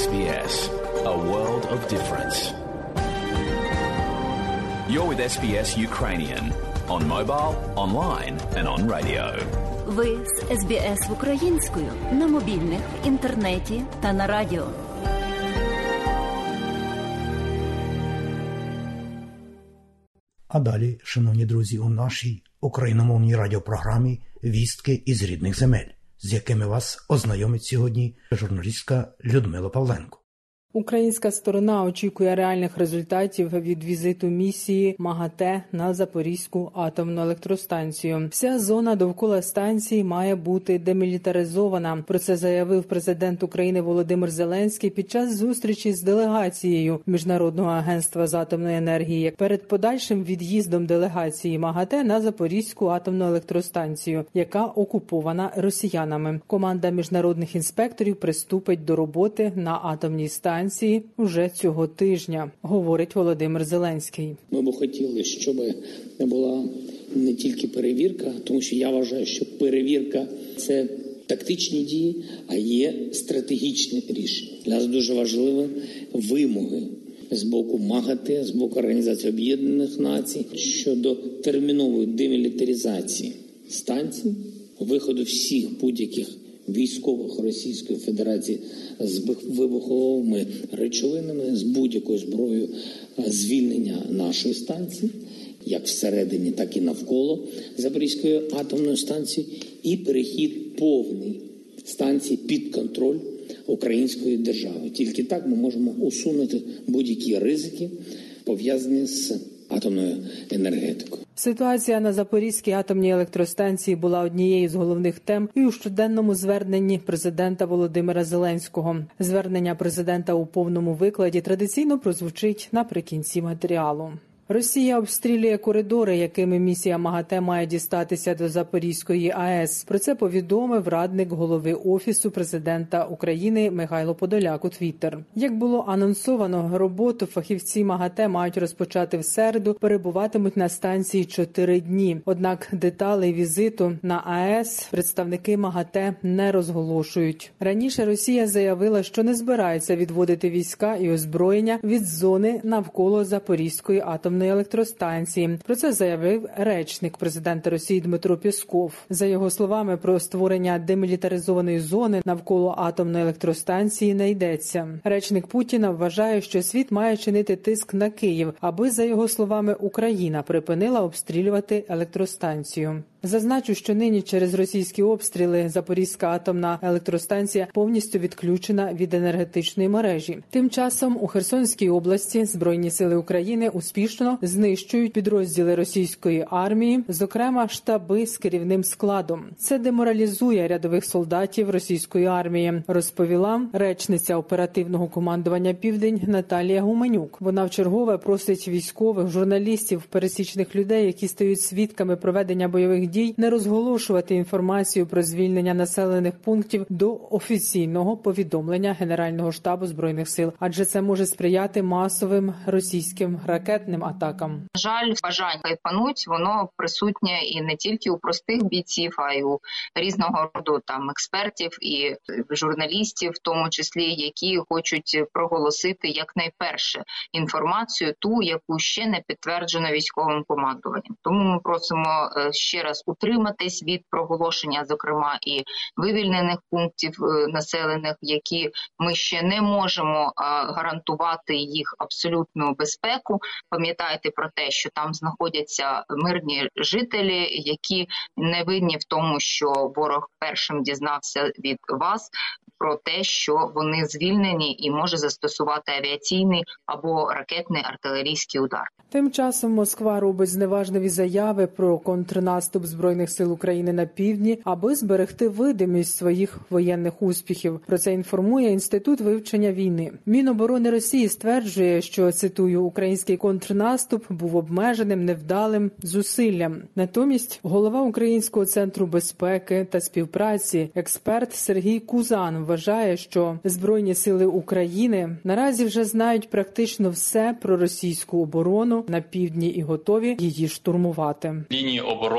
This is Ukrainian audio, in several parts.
SBS, a world of difference. You're with SBS Ukrainian on mobile, online and on radio. Ви з SBS українською на мобільних, інтернеті та на радіо. А далі, шановні друзі, у нашій україномовній радіопрограмі «Вістки із рідних земель», з якими вас ознайомить сьогодні журналістка Людмила Павленко. Українська сторона очікує реальних результатів від візиту місії МАГАТЕ на Запорізьку атомну електростанцію. Вся зона довкола станції має бути демілітаризована. Про це заявив президент України Володимир Зеленський під час зустрічі з делегацією Міжнародного агентства з атомної енергії перед подальшим від'їздом делегації МАГАТЕ на Запорізьку атомну електростанцію, яка окупована росіянами. Команда міжнародних інспекторів приступить до роботи на атомній станції уже цього тижня, говорить Володимир Зеленський. Ми б хотіли, щоб була не тільки перевірка, тому що я вважаю, що перевірка – це тактичні дії, а є стратегічне рішення. Для нас дуже важливі вимоги з боку МАГАТЕ, з боку Організації Об'єднаних Націй щодо термінової демілітаризації станцій, виходу всіх будь-яких військових Російської Федерації з вибуховими речовинами, з будь-якою зброєю, звільнення нашої станції, як всередині, так і навколо Запорізької атомної станції, і перехід повний станції під контроль української держави. Тільки так ми можемо усунути будь-які ризики, пов'язані з атомною енергетикою. Ситуація на Запорізькій атомній електростанції була однією з головних тем і у щоденному зверненні президента Володимира Зеленського. Звернення президента у повному викладі традиційно прозвучить наприкінці матеріалу. Росія обстрілює коридори, якими місія МАГАТЕ має дістатися до Запорізької АЕС. Про це повідомив радник голови Офісу президента України Михайло Подоляк у Твіттер. Як було анонсовано, роботу фахівці МАГАТЕ мають розпочати в середу, перебуватимуть на станції 4 дні. Однак деталей візиту на АЕС представники МАГАТЕ не розголошують. Раніше Росія заявила, що не збирається відводити війська і озброєння від зони навколо Запорізької атомної електростанції. Про це заявив речник президента Росії Дмитро Пєсков. За його словами, про створення демілітаризованої зони навколо атомної електростанції не йдеться. Речник Путіна вважає, що світ має чинити тиск на Київ, аби, за його словами, Україна припинила обстрілювати електростанцію. Зазначу, що нині через російські обстріли Запорізька атомна електростанція повністю відключена від енергетичної мережі. Тим часом у Херсонській області Збройні сили України успішно знищують підрозділи російської армії, зокрема штаби з керівним складом. Це деморалізує рядових солдатів російської армії, розповіла речниця оперативного командування «Південь» Наталія Гуменюк. Вона вчергове просить військових, журналістів, пересічних людей, які стають свідками проведення бойових дій, не розголошувати інформацію про звільнення населених пунктів до офіційного повідомлення Генерального штабу Збройних сил, адже це може сприяти масовим російським ракетним атакам. На жаль, бажання пануть, воно присутнє і не тільки у простих бійців, а й у різного роду експертів і журналістів, в тому числі, які хочуть проголосити якнайперше інформацію, ту, яку ще не підтверджено військовим командуванням. Тому ми просимо ще раз утриматись від проголошення, зокрема, і вивільнених пунктів населених, які ми ще не можемо гарантувати їх абсолютну безпеку. Пам'ятайте про те, що там знаходяться мирні жителі, які не винні в тому, що ворог першим дізнався від вас про те, що вони звільнені і може застосувати авіаційний або ракетний артилерійський удар. Тим часом Москва робить зневажливі заяви про контрнаступ Збройних сил України на півдні, аби зберегти видимість своїх воєнних успіхів. Про це інформує Інститут вивчення війни. Міноборони Росії стверджує, що, цитую, український контрнаступ був обмеженим, невдалим зусиллям. Натомість голова Українського центру безпеки та співпраці, експерт Сергій Кузан, вважає, що Збройні сили України наразі вже знають практично все про російську оборону на півдні і готові її штурмувати. Лінії оборони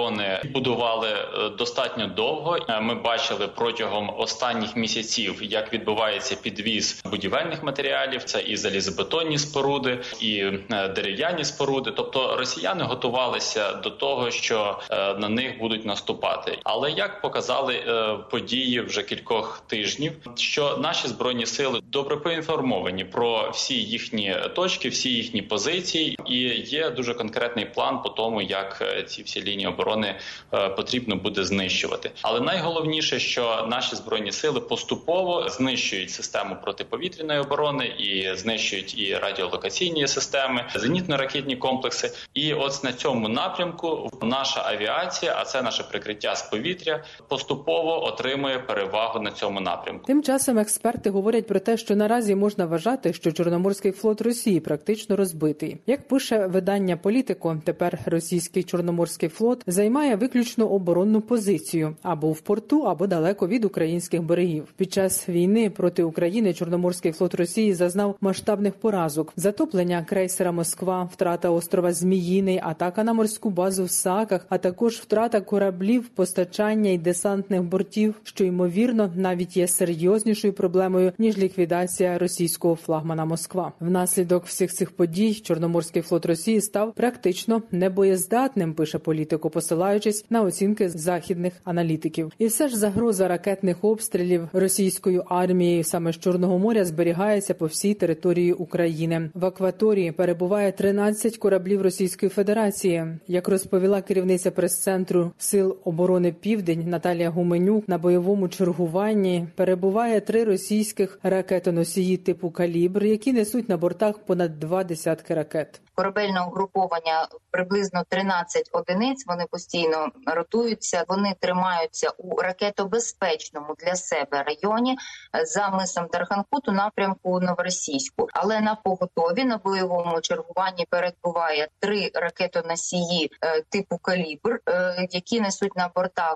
будували достатньо довго. Ми бачили протягом останніх місяців, як відбувається підвіз будівельних матеріалів. Це і залізобетонні споруди, і дерев'яні споруди. Тобто росіяни готувалися до того, що на них будуть наступати. Але як показали події вже кількох тижнів, що наші Збройні сили добре поінформовані про всі їхні точки, всі їхні позиції, і є дуже конкретний план по тому, як ці всі лінії оборони потрібно буде знищувати. Але найголовніше, що наші Збройні сили поступово знищують систему протиповітряної оборони і знищують і радіолокаційні системи, зенітно-ракетні комплекси. І от на цьому напрямку наша авіація, а це наше прикриття з повітря, поступово отримує перевагу на цьому напрямку. Тим часом експерти говорять про те, що наразі можна вважати, що Чорноморський флот Росії практично розбитий. Як пише видання «Політико», тепер російський Чорноморський флот займає виключно оборонну позицію або в порту, або далеко від українських берегів. Під час війни проти України Чорноморський флот Росії зазнав масштабних поразок: затоплення крейсера «Москва», втрата острова Зміїний, атака на морську базу в Саках, а також втрата кораблів, постачання і десантних бортів, що, ймовірно, навіть є серйознішою проблемою, ніж ліквідація російського флагмана «Москва». Внаслідок всіх цих подій Чорноморський флот Росії став практично небоєздатним, пише «Політико», посилаючись на оцінки західних аналітиків. І все ж загроза ракетних обстрілів російською армією саме з Чорного моря зберігається по всій території України. В акваторії перебуває 13 кораблів Російської Федерації. Як розповіла керівниця прес-центру Сил оборони Південь Наталія Гуменюк, на бойовому чергуванні перебуває 3 російських ракетоносії типу «Калібр», які несуть на бортах понад 2 десятки ракет. Корабельне угруповання приблизно 13 одиниць, вони постійно ротуються, вони тримаються у ракетобезпечному для себе районі за мисом Тарханкут у напрямку Новоросійську. Але на поготові на бойовому чергуванні перебуває 3 ракетоносії типу «Калібр», які несуть на бортах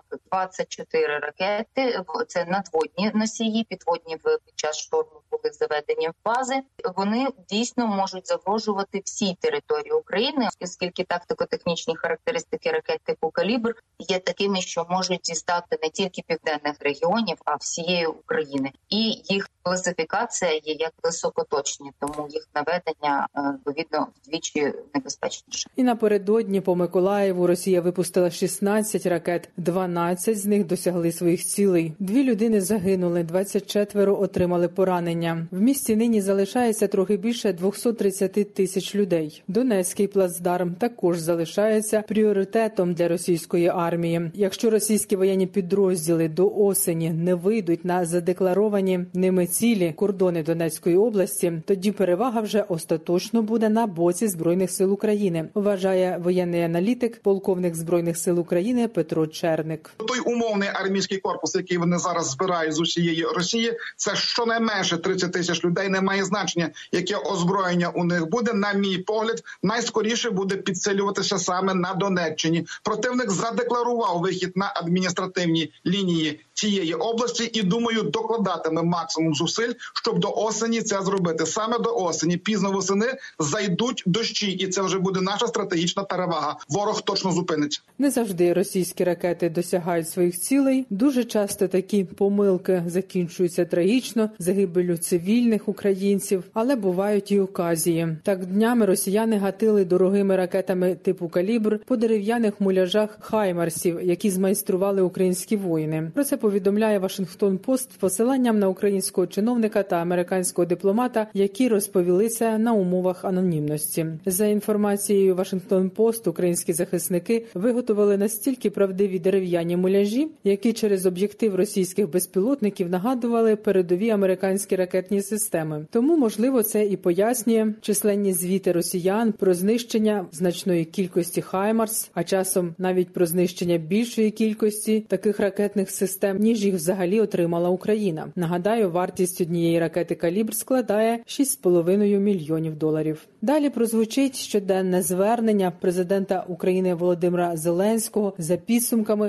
24 ракети. Це надводні носії, підводні під час шторму були заведені в бази. Вони дійсно можуть загрожувати всій території України, оскільки тактико-технічні характеристики ракет типу «Калібр» є такими, що можуть дістати не тільки південних регіонів, а всієї України. І їх класифікація є як високоточні, тому їх наведення, відповідно, вдвічі небезпечніше. І напередодні по Миколаєву Росія випустила 16 ракет, 12 з них досягли своїх цілей. 2 людини загинули, 24 отримали поранення. В місті нині залишається трохи більше 230 тисяч людей. Донецький плацдарм також залишається пріоритетом для російської армії. Якщо російські воєнні підрозділи до осені не вийдуть на задекларовані ними цілі кордони Донецької області, тоді перевага вже остаточно буде на боці Збройних сил України, вважає воєнний аналітик, полковник Збройних сил України Петро Черник. Той умовний армійський корпус, який вони зараз збирають з усієї Росії, це щонайменше 30 тисяч людей, не має значення, яке озброєння у них буде. На мій погляд, найскоріше буде підсилюватися саме на Донеччині. Противник задекларував вихід на адміністративні лінії цієї області і, думаю, докладатиме максимум зусиль, щоб до осені це зробити. Саме до осені, пізно восени, зайдуть дощі, і це вже буде наша стратегічна перевага. Ворог точно зупиниться. Не завжди російські ракети досягають своїх цілей. Дуже часто такі помилки закінчуються трагічно, загибеллю цивільних українців, але бувають і оказії. Так, днями росіяни гатили дорогими ракетами типу «Калібр» по дерев'яних муляжах «Хаймарсів», які змайстрували українські воїни. Про це повідомляє Вашингтон-Пост з посиланням на українського чиновника та американського дипломата, які розповілися на умовах анонімності. За інформацією Вашингтон-Пост, українські захисники виготовили настільки правдиві дерев'яні муляжі, які через об'єктив російських безпілотників нагадували передові американські ракетні системи. Тому, можливо, це і пояснює численні звіти росіян про знищення значної кількості «Хаймарс», а часом навіть про знищення більшої кількості таких ракетних систем, ніж їх взагалі отримала Україна. Нагадаю, вартість однієї ракети «Калібр» складає $6,5 мільйонів. Далі прозвучить щоденне звернення президента України Володимира Зеленського за підсумками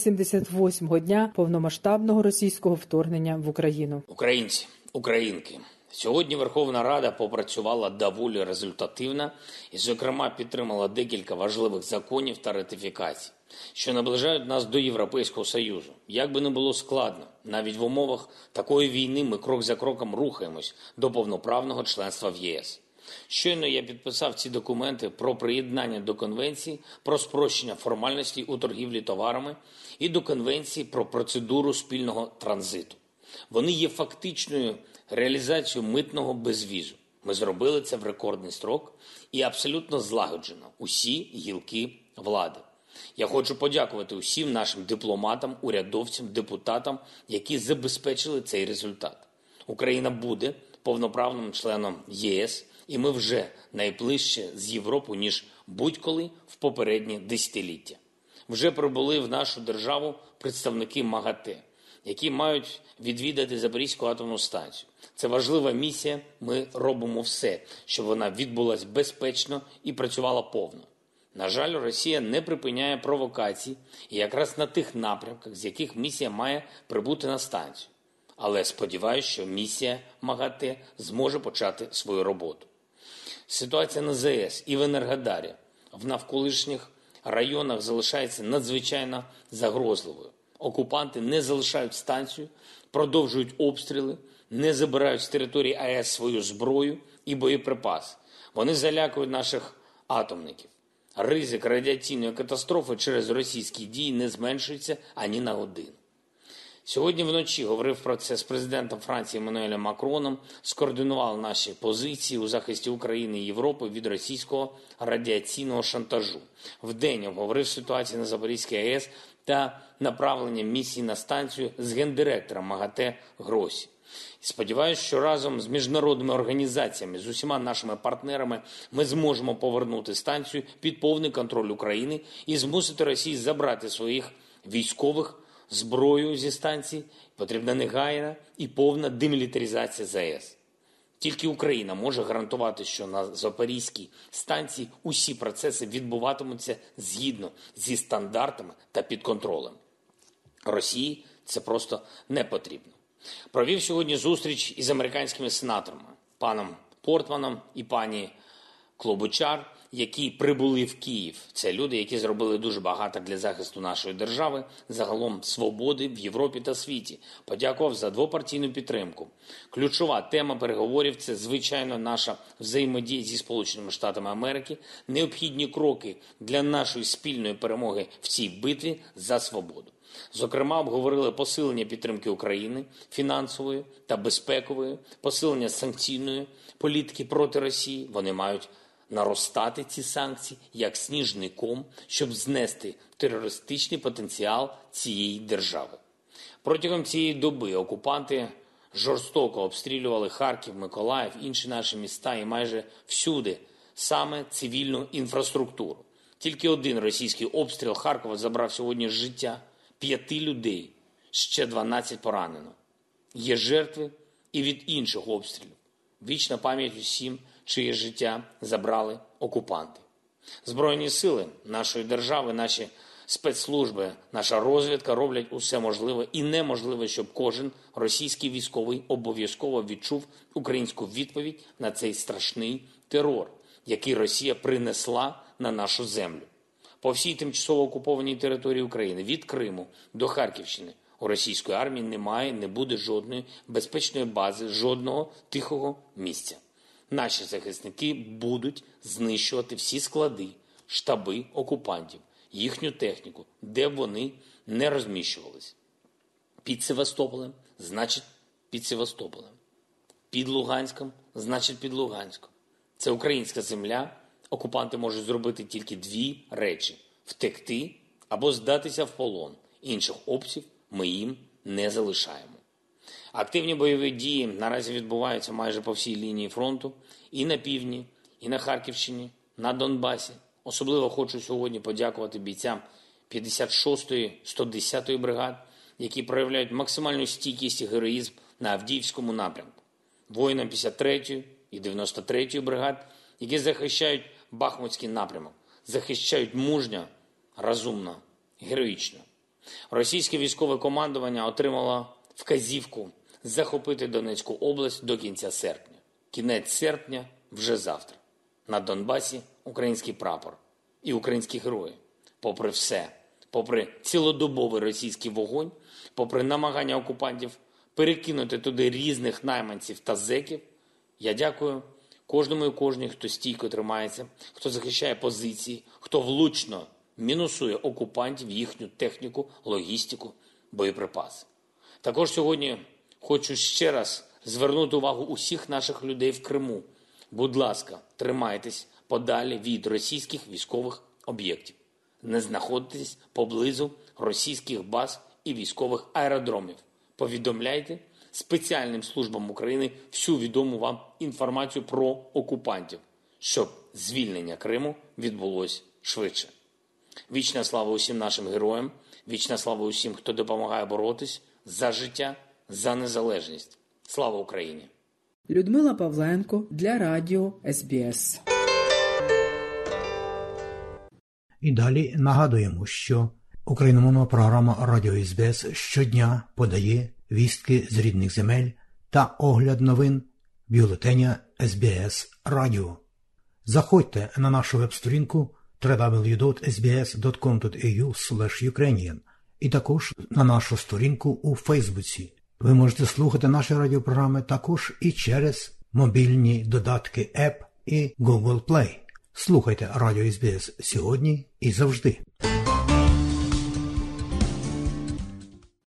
188-го дня повномасштабного російського вторгнення в Україну. Українці, українки, сьогодні Верховна Рада попрацювала доволі результативно і, зокрема, підтримала декілька важливих законів та ратифікацій. що наближають нас до Європейського Союзу. Як би не було складно, навіть в умовах такої війни ми крок за кроком рухаємось до повноправного членства в ЄС. Щойно я підписав ці документи про приєднання до Конвенції про спрощення формальностей у торгівлі товарами і до Конвенції про процедуру спільного транзиту. Вони є фактичною реалізацією митного безвізу. Ми зробили це в рекордний строк і абсолютно злагоджено усі гілки влади. Я хочу подякувати усім нашим дипломатам, урядовцям, депутатам, які забезпечили цей результат. Україна буде повноправним членом ЄС, і ми вже найближче з Європою, ніж будь-коли в попередні десятиліття. Вже прибули в нашу державу представники МАГАТЕ, які мають відвідати Запорізьку атомну станцію. Це важлива місія, ми робимо все, щоб вона відбулась безпечно і працювала повно. На жаль, Росія не припиняє провокацій і якраз на тих напрямках, з яких місія має прибути на станцію. Але сподіваюся, що місія МАГАТЕ зможе почати свою роботу. Ситуація на ЗАЕС і в Енергодарі в навколишніх районах залишається надзвичайно загрозливою. Окупанти не залишають станцію, продовжують обстріли, не забирають з території АЕС свою зброю і боєприпаси. Вони залякують наших атомників. Ризик радіаційної катастрофи через російські дії не зменшується ані на годину. Сьогодні вночі говорив про це з президентом Франції Еммануелем Макроном, скоординував наші позиції у захисті України і Європи від російського радіаційного шантажу. Вдень обговорив ситуацію на Запорізькій АЕС та направлення місії на станцію з гендиректором МАГАТЕ Гросі. Сподіваюся, що разом з міжнародними організаціями, з усіма нашими партнерами ми зможемо повернути станцію під повний контроль України і змусити Росію забрати своїх військових, зброю зі станції. Потрібна негайна і повна демілітаризація ЗАЕС. Тільки Україна може гарантувати, що на Запорізькій станції усі процеси відбуватимуться згідно зі стандартами та під контролем. Росії це просто не потрібно. Провів сьогодні зустріч із американськими сенаторами, паном Портманом і пані Клобучар, які прибули в Київ. Це люди, які зробили дуже багато для захисту нашої держави, загалом свободи в Європі та світі. Подякував за двопартійну підтримку. Ключова тема переговорів – це, звичайно, наша взаємодія зі Сполученими Штатами Америки, необхідні кроки для нашої спільної перемоги в цій битві за свободу. Зокрема, обговорили посилення підтримки України, фінансової та безпекової, посилення санкційної політики проти Росії. Вони мають наростати ці санкції як сніжний ком, щоб знести терористичний потенціал цієї держави. Протягом цієї доби окупанти жорстоко обстрілювали Харків, Миколаїв, інші наші міста і майже всюди саме цивільну інфраструктуру. Тільки один російський обстріл Харкова забрав сьогодні життя 5 людей, ще 12 поранено. Є жертви і від інших обстрілів. Вічна пам'ять усім, чиє життя забрали окупанти. Збройні сили нашої держави, наші спецслужби, наша розвідка роблять усе можливе і неможливе, щоб кожен російський військовий обов'язково відчув українську відповідь на цей страшний терор, який Росія принесла на нашу землю. По всій тимчасово окупованій території України, від Криму до Харківщини, у російської армії немає, не буде жодної безпечної бази, жодного тихого місця. Наші захисники будуть знищувати всі склади, штаби окупантів, їхню техніку, де б вони не розміщувались. Під Севастополем – значить під Севастополем. Під Луганськом – значить під Луганськом. Це українська земля. Окупанти можуть зробити тільки 2 речі – втекти або здатися в полон. Інших опцій ми їм не залишаємо. Активні бойові дії наразі відбуваються майже по всій лінії фронту і на півдні, і на Харківщині, на Донбасі. Особливо хочу сьогодні подякувати бійцям 56-ї, 110-ї бригад, які проявляють максимальну стійкість і героїзм на Авдіївському напрямку. Воїнам 53-ї і 93-ї бригад, які захищають Бахмутський напрямок, захищають мужньо, розумно, героїчно. Російське військове командування отримало вказівку захопити Донецьку область до кінця серпня. Кінець серпня вже завтра. На Донбасі український прапор і українські герої. Попри все, попри цілодобовий російський вогонь, попри намагання окупантів перекинути туди різних найманців та зеків, я дякую кожному і кожній, хто стійко тримається, хто захищає позиції, хто влучно мінусує окупантів, їхню техніку, логістику, боєприпаси. Також сьогодні хочу ще раз звернути увагу усіх наших людей в Криму. Будь ласка, тримайтесь подалі від російських військових об'єктів. Не знаходитесь поблизу російських баз і військових аеродромів. Повідомляйте спеціальним службам України всю відому вам інформацію про окупантів, щоб звільнення Криму відбулось швидше. Вічна слава усім нашим героям, вічна слава усім, хто допомагає боротись за життя, за незалежність. Слава Україні! Людмила Павленко для радіо СБС. І далі нагадуємо, що україномовна програма Радіо СБС щодня подає вістки з рідних земель та огляд новин бюлетеня СБС Радіо. Заходьте на нашу веб-сторінку www.sbs.com.au/ukrainian і також на нашу сторінку у Фейсбуці. Ви можете слухати наші радіопрограми також і через мобільні додатки App і Google Play. Слухайте Радіо СБС сьогодні і завжди.